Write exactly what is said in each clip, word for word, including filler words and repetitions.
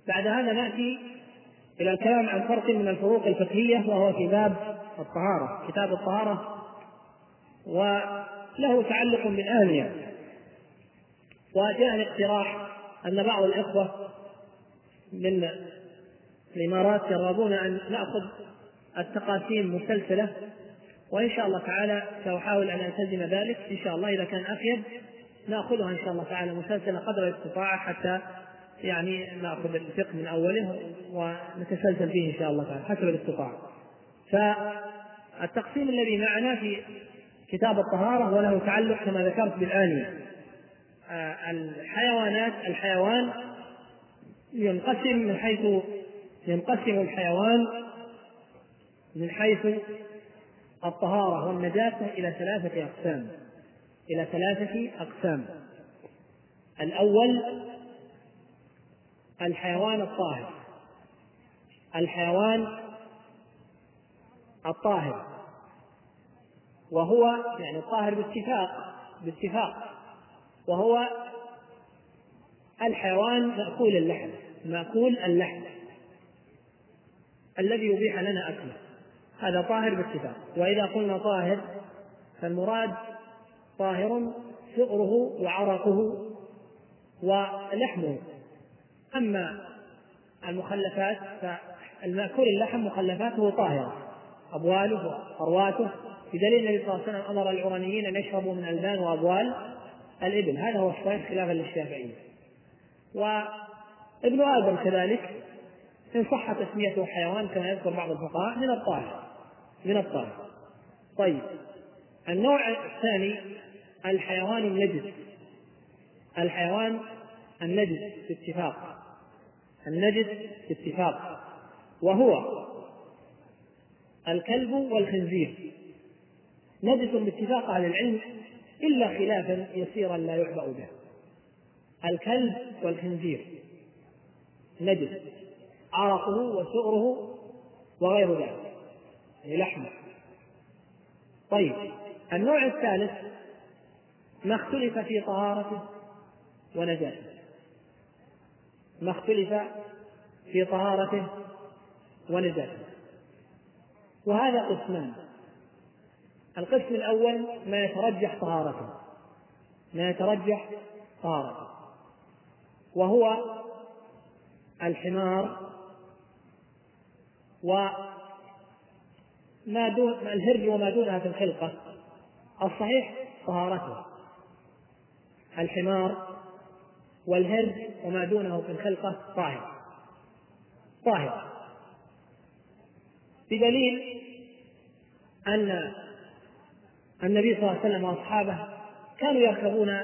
بعد هذا نأتي إلى الكلام عن فرق من الفروق الفقهية، وهو في باب الطهارة، كتاب الطهارة، وله تعلق بالآنية. وجاء الاقتراح أن بعض الإخوة من الإمارات يرغبون أن نأخذ التقاسيم مسلسلة، وإن شاء الله تعالى سأحاول أن ألتزم ذلك إن شاء الله. إذا كان أفيد نأخذها إن شاء الله تعالى مسلسلة قدر الاستطاعة، حتى يعني نأخذ الفقه من أوله ونتسلسل فيه إن شاء الله تعالى حسب الاستطاعة. فالتقسيم الذي معنا في كتاب الطهارة وله تعلق كما ذكرت بالآنية. الحيوانات، الحيوان ينقسم من حيث ينقسم الحيوان من حيث الطهارة والنجاسة إلى ثلاثة أقسام إلى ثلاثة أقسام. الأول الحيوان الطاهر، الحيوان الطاهر وهو يعني الطاهر باتفاق باتفاق وهو الحيوان مأكول اللحم مأكول اللحم الذي يبيح لنا أكله، هذا طاهر باتفاق. وإذا قلنا طاهر فالمراد طاهر صغره وعرقه ولحمه. أما المخلفات فالمأكول اللحم مخلفاته طاهرة، أبواله وأرواته، بدليل النبي صلى الله عليه وسلم أمر العرانيين أن يشربوا من ألبان وأبوال الإبل، هذا هو الصحيح خلافا للشافعية. وابن آدم كذلك إن صح تسميته حيوان كما يذكر بعض الفقهاء من الطاهر من الطاهر. طيب، النوع الثاني الحيوان النجس، الحيوان النجس باتفاق النجس باتفاق وهو الكلب والخنزير، نجس باتفاق أهل العلم إلا خلافا يسيرا لا يعبأ به. الكلب والخنزير نجس، عرقه وسؤره وغير ذلك لحمه. طيب، النوع الثالث ما اختلف في طهارته ونجاسته ما اختلف في طهارته ونجاسته وهذا قسمان. القسم الأول ما يترجح طهارته ما يترجح طهارته وهو الحمار وما دون الهر وما دونها في الخلقة. الصحيح طهارته الحمار والهر وما دونه في الخلقة طاهر طاهر بدليل أن النبي صلى الله عليه وسلم وأصحابه كانوا يركبون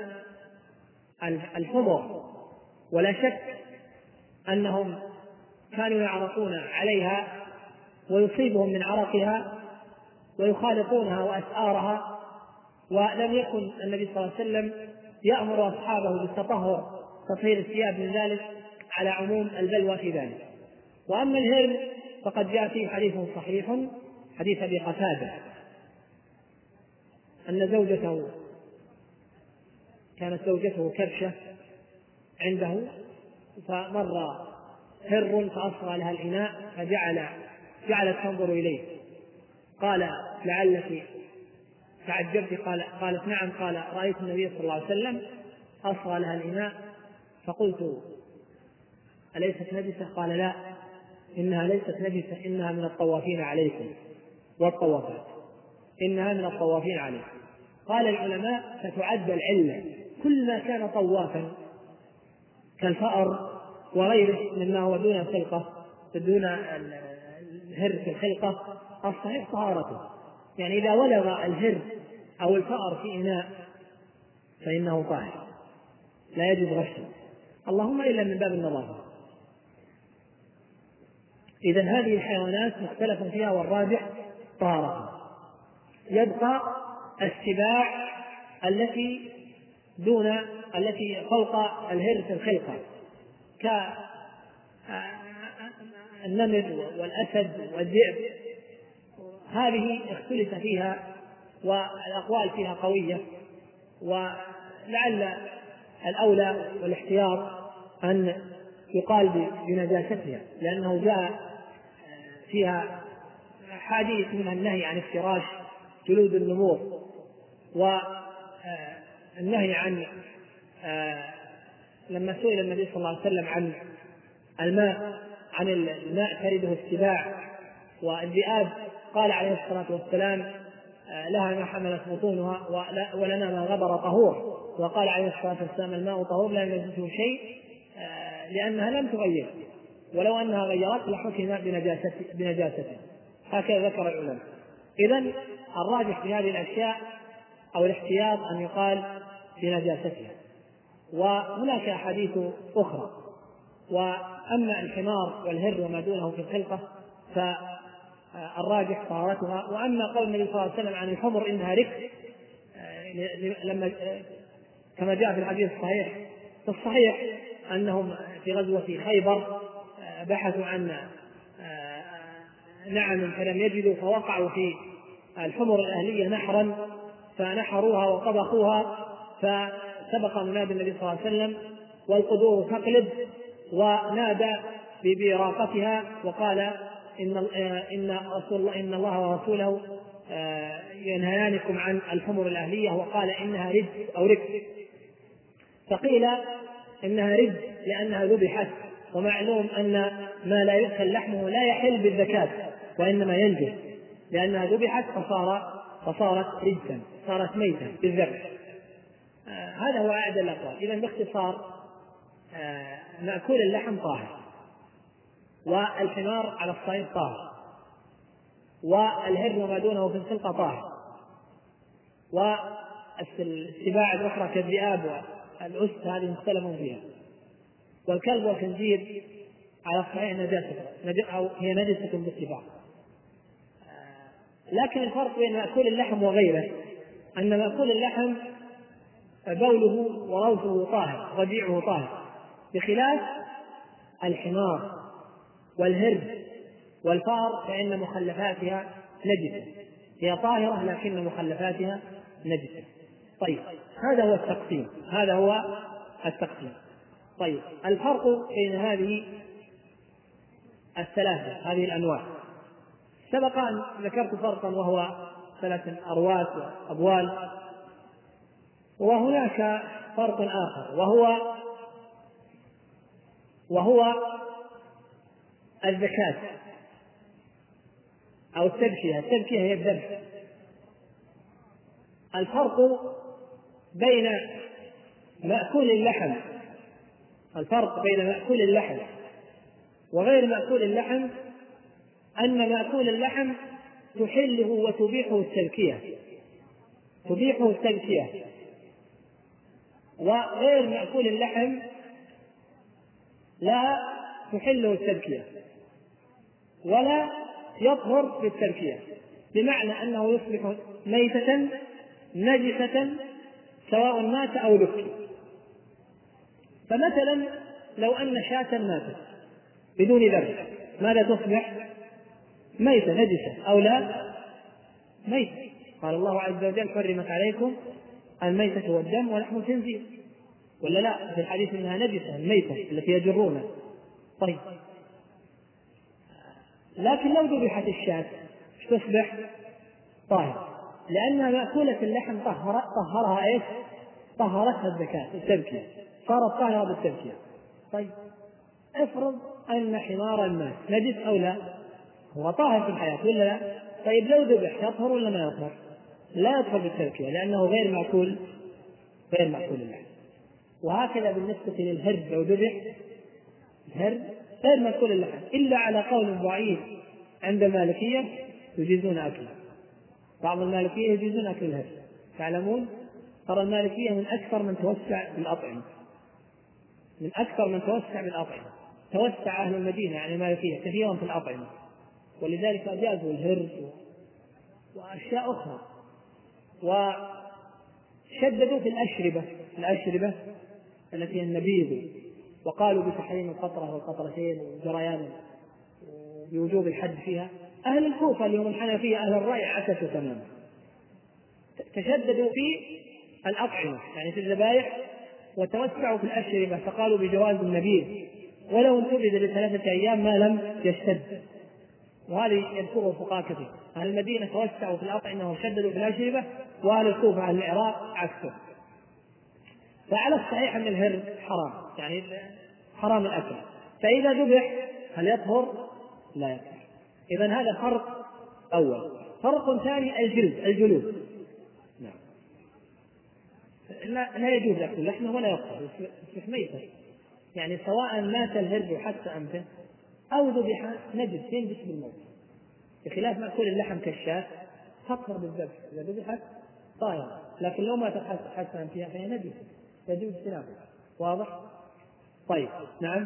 الحمر، ولا شك أنهم كانوا يعرقون عليها ويصيبهم من عرقها ويخالطونها وأسعارها، ولم يكن النبي صلى الله عليه وسلم يأمر أصحابه بالتطهر تطهير الثياب من ذلك على عموم البلوى في ذلك. وأما الهر فقد جاء فيه حديث صحيح، حديث أبي قتادة، أن زوجته كانت زوجته كبشة عنده، فمر هر فأصغى لها الإناء فجعل جعلت تنظر إليه، قال لعلك تعجبت؟ قال قالت نعم. قال رأيت النبي صلى الله عليه وسلم أصغى لها الإناء فقلت أليست نجسة؟ قال لا، إنها ليست نجسة، إنها من الطوافين عليكم والطوافات إنها من الطوافين عليكم. قال العلماء فتعد العلة كل ما كان طوافا كالفأر وغيره مما هو دون الخلقة دون الهر في الخلقة الصحيح طهارته. يعني إذا ولغ الهر أو الفأر في إناء فإنه طاهر لا يجوز غسله، اللهم إلا من باب النظافة. إذن هذه الحيوانات مختلف فيها والراجح طهارتها. يبقى السباع التي دون التي فوق الهر في الخلقة كالنمر والأسد والذئب، هذه اختلف فيها والأقوال فيها قوية، ولعل الأولى والاحتياط أن يقال بنجاستها، لأنه جاء فيها حديث منها النهي عن افتراش جلود النمور، والنهي عن لما سئل النبي صلى الله عليه وسلم عن الماء عن الماء ترده السباع والذئاب، قال عليه الصلاة والسلام لها ما حملت بطونها ولنا ما غبر طهور، وقال عليه الصلاة والسلام الماء طهور لا ينجسه شيء لأنها لم تغير، ولو أنها غيرت لحكم بنجاسته. هكذا ذكر العلماء. إذن الراجح في هذه الأشياء أو الاحتياط أن يقال بنجاستها. وهناك أحاديث أخرى. وأما الحمار والهر وما دونه في الخلقة فالراجح طهارتها. وأما قول النبي صلى الله عليه وسلم عن الحمر إنها ركس، لما كما جاء في الحديث الصحيح في الصحيح أنهم في غزوة خيبر بحثوا عن نعم فلم يجدوا، فوقعوا في الحمر الأهلية نحرا فنحروها وطبخوها، فسبق منادي النبي صلى الله عليه وسلم والقدور تقلب، ونادى ببراقتها وقال إن إن رسول الله إن الله ورسوله ينهيانكم عن الحمر الأهلية، وقال إنها رجس أو ركس. فقيل إنها رجس لأنها ذبحت، ومعلوم أن ما لا يؤكل لحمه لا يحل بالزكاة وإنما ينجس، لأنها ذبحت فصار فصارت رجسا، صارت ميتا بالذبح. آه هذا هو أعدل الأقوال. إذا باختصار آه مأكول اللحم طاهر، والحمار على الصعيد طاهر، والهر وما دونه في الخلقة طاهر، والسباع الأخرى كالذئاب والأسد هذه مختلف فيها، والكلب والخنزير على الصحيح نجاسة أو هي نجسة باتفاق. لكن الفرق بين مأكول اللحم وغيره أن مأكول اللحم بوله وروثه طاهر، رجيعه طاهر، بخلاف الحمار والهر والفار فإن مخلفاتها نجسة، هي طاهرة لكن مخلفاتها نجسة. طيب هذا هو التقسيم، هذا هو التقسيم. طيب الفرق بين هذه الثلاثة هذه الأنواع، سبق أن ذكرت فرقا وهو ثلاثة أرواث وأبوال، وهناك فرق آخر وهو وهو الزكاة أو التذكية. التذكية هي الذبح. الفرق بين مأكول اللحم الفرق بين مأكول اللحم وغير مأكول اللحم أن مأكول اللحم تحله وتبيحه التذكية تبيحه التذكية وغير مأكول اللحم لا تحله التذكية ولا يطهر بالتذكية، بمعنى أنه يصبح ميتة نجسة سواء مات أو ذكي. فمثلا لو أن شاة ماتت بدون ذبح ماذا تصبح؟ ميتة نجسة أو لا ميتة. قال الله عز وجل حرمت عليكم الميتة والدم ولحم الخنزير، ولا لا؟ في الحديث انها نجسة الميتة التي يجرونها. طيب لكن لو ذبحت الشاة تصبح طاهرة، لأنها مأكولة اللحم طهر طهرها ايش؟ طهرتها الزكاة التذكية، صارت طاهرة بالتذكية. طيب افرض أن حمارا مات نجس أو لا؟ هو طاهر في الحياة ولا لا؟ طيب لو ذبح يطهر ولا ما يطهر؟ لا يطهر بالتذكية لأنه غير مأكول غير مأكول اللحم. وهكذا بالنسبة للهر لو ذبح الهر غير مأكول اللحم إلا على قول ضعيف عند المالكية يجيزون أكله. بعض المالكية يجيزون أكل الهر. تعلمون ترى المالكية من أكثر من توسع بالأطعمة من أكثر من توسع بالأطعمة توسع أهل المدينة يعني المالكية كثيرا في الأطعمة، ولذلك أجازوا الهر وأشياء أخرى، وشددوا في الأشربة الأشربة التي هي النبيذ، وقالوا بتحريم القطرة والقطرتين وجريان بوجوب الحد فيها. أهل الكوفة اليوم الحنفية أهل الرأي عكسوا تماما، تشددوا في الأطعمة يعني في الذبائح وتوسعوا في الأشربة، فقالوا بجواز النبيذ ولو انتبذ لثلاثة أيام ما لم يشتد. وهذه يذكره فقهاء كثير. أهل المدينة توسعوا في الأطعمة وشددوا في الأشربة، وأهل الكوفة أهل العراق عكسه. فعلى الصحيح أن الهر حرام، يعني حرام الأكل. فإذا ذبح هل يطهر؟ لا يطهر. إذن هذا فرق أول. فرق ثاني الجلد، الجلود. نعم. لا, لا يجوز أكل لحمه ولا يطهر، يصبح ميتا. يعني سواء مات الهر حتى أنفه أو ذبح نجس ينجس بالموت، بخلاف مأكول اللحم كالشاة تطهر بالذبح إذا ذبحت طاهرة، لكن لو ماتت حتى أنفها فهي نجس يجوز اجتنابه. واضح؟ طيب نعم.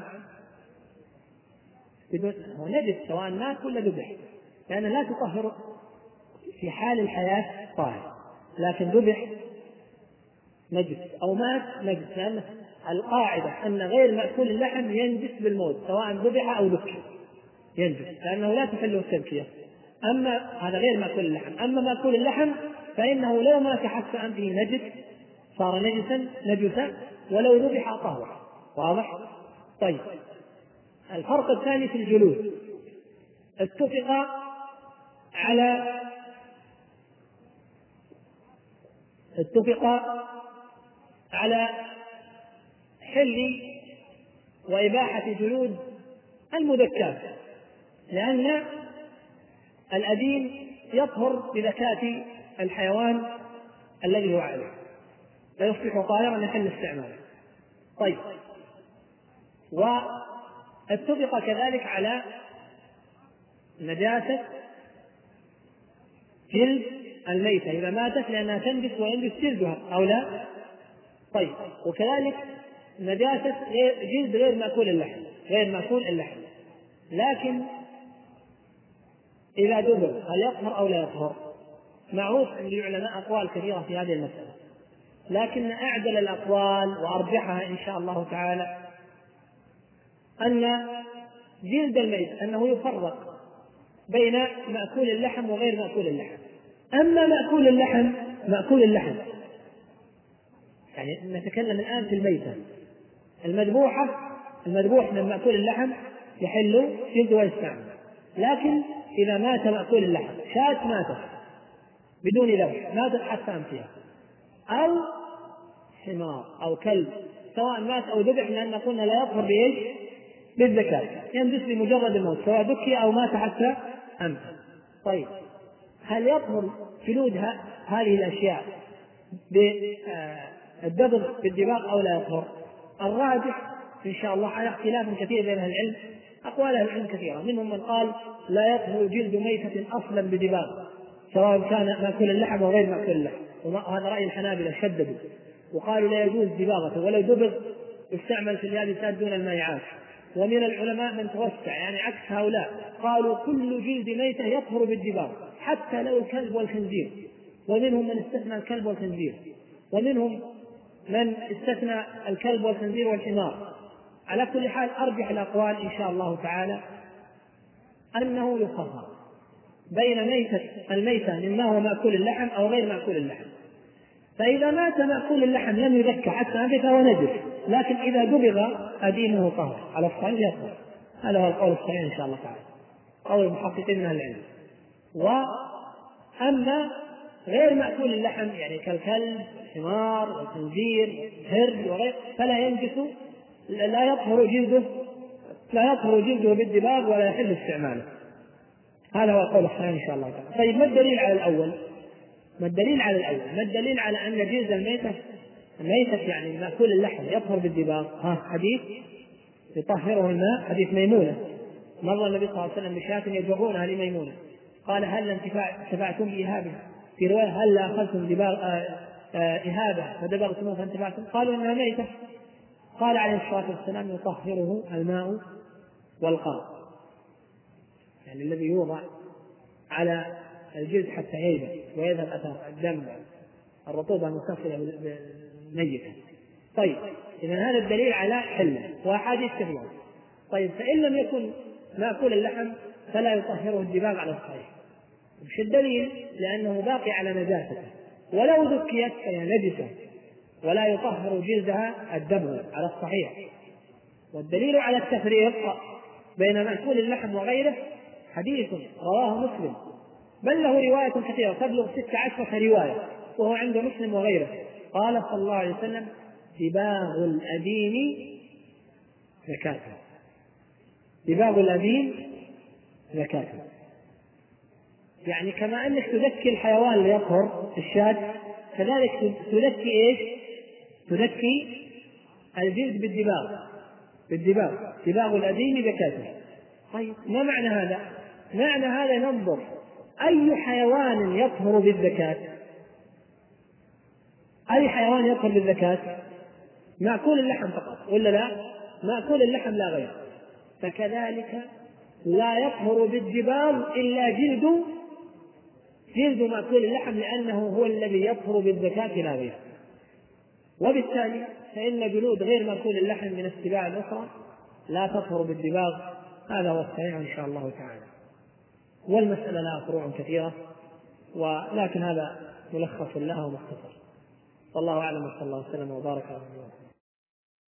هو نجس سواء مات ولا ذبح، لأنه لا تطهر في حال الحياة طاهر، لكن ذبح نجس أو مات نجس، لأن القاعدة أن غير مأكول اللحم ينجس بالموت سواء ذبح أو ذكر ينجس، لأنه لا تحله التذكية. أما هذا غير مأكول اللحم. أما مأكول اللحم فإنه لو مات حتى أنفه نجس صار نجسا نجسا، ولو ذبح طهر. واضح؟ طيب الفرق الثاني في الجلود. اتفق على اتفق على حل وإباحة جلود المذكاة، لأن الأديم يطهر بذكاة الحيوان الذي هو عليه فيصبح طاهرا يحل استعماله. طيب واتفق كذلك على نجاسة جلد الميتة إذا ماتت لأنها تنجس وينجس جلدها أو لا. طيب وكذلك نجاسة جلد غير مأكول اللحم غير مأكول اللحم لكن إذا دبر هل يطهر أو لا يطهر؟ معروف عند العلماء أقوال كثيرة في هذه المسألة، لكن أعدل الأقوال وأرجحها إن شاء الله تعالى أن جلد الميت أنه يفرق بين مأكول اللحم وغير مأكول اللحم. أما مأكول اللحم مأكول اللحم يعني نتكلم الآن في الميتة المذبوحة، المذبوح من مأكول اللحم يحل جلده ويستعمل. لكن إذا مات مأكول اللحم، شاة ماتت بدون ذبح ماتت حتى أنفها، أو حمار أو كلب سواء مات أو ذبح، لأن قلنا لا يطهر بإيش؟ بالذكاة، ينجس بمجرد الموت سواء ذكي أو مات حتى أنفه. طيب هل يطهر جلود هذه الأشياء بالدبغ بالدباغ أو لا يطهر؟ الراجح إن شاء الله على اختلاف كثير بين أهل العلم، أقوال أهل العلم كثيرة، منهم من قال لا يطهر جلد ميتة أصلا بدباغ سواء كان مأكول اللحم أو غير مأكول اللحم، وهذا رأي الحنابلة شددوا وقالوا لا يجوز دباغته ولو دبغ يستعمل في اليابسات دون المائعات. ومن العلماء من توسع يعني عكس هؤلاء، قالوا كل جلد ميتة يطهر بالدباغ حتى لو الكلب والخنزير، ومنهم من استثنى الكلب والخنزير، ومنهم من استثنى الكلب والخنزير والحمار. على كل حال أرجح الأقوال إن شاء الله تعالى أنه يفرق بين ميتة الميتة مما هو مأكول اللحم أو غير مأكول اللحم. فإذا مات مأكول اللحم لم يذكى حتى أنفه فهو نجس، لكن إذا دبغ أديمه طهر على الصحيح يطهر. هذا هو القول الصحيح إن شاء الله تعالى، قول المحققين من العلم. وأما غير مأكول اللحم يعني كالكلب الحمار والخنزير الهر وغيره فلا ينجس، لا يطهر جلده لا يطهر جلده بالدباغ ولا يحل استعماله. هذا هو القول الصحيح إن شاء الله تعالى. طيب ما الدليل على الأول؟ ما الدليل على الأول؟ ما الدليل على أن جلد الميتة الميتة يعني مأكول اللحم يطهر بالدباغ؟ ها حديث يطهره الماء، حديث ميمونة، مر النبي صلى الله عليه وسلم بشاة يجرونها لميمونة قال هل انتفعتم بإهابها؟ في رواية هل أخذتم دباغ إهابة فدبغتموه فانتفعتم؟ قالوا إنها ميتة. قال عليه الصلاة والسلام يطهره الماء والقرض، يعني الذي يوضع على الجلد حتى ييبس ويذهب أثر الدم الرطوبة المتصلة بالميتة. طيب إذن هذا الدليل على حله وأحاديث كثيرة. طيب فإن لم يكن مأكول اللحم فلا يطهره الدباغ على الصحيح. مش الدليل؟ لأنه باقي على نجاسته، ولو ذكيت فهي نجسة ولا يطهر جلدها الدبغ على الصحيح. والدليل على التفريق بين مأكول اللحم وغيره حديث رواه مسلم، بل له رواية كثيرة تبلغ ست عشرة رواية وهو عند مسلم وغيره. قال صلى الله عليه وسلم: دباغ الأديم زكاته، دباغ الأديم زكاته. يعني كما أنك تزكي الحيوان ليطهر الشاة، كذلك تزكي إيش؟ تزكي الجلد بالدباغ، بالدباغ، دباغ الأديم زكاته. طيب ما معنى هذا؟ معنى هذا ننظر أي حيوان يطهر بالزكاة، أي حيوان يطهر بالزكاة؟ مأكول اللحم فقط ولا لا؟ مأكول اللحم لا غير. فكذلك لا يطهر بالدباغ إلا جلد جلد مأكول اللحم، لأنه هو الذي يطهر بالزكاة لا غير. وبالتالي فإن جلود غير مأكول اللحم من السباع الأخرى لا تطهر بالدباغ. هذا هو الصحيح إن شاء الله تعالى. والمسألة لها فروع كثيرة، ولكن هذا ملخص لها ومختصر. والله أعلم، وصلى الله وسلم وبارك على نبينا محمد.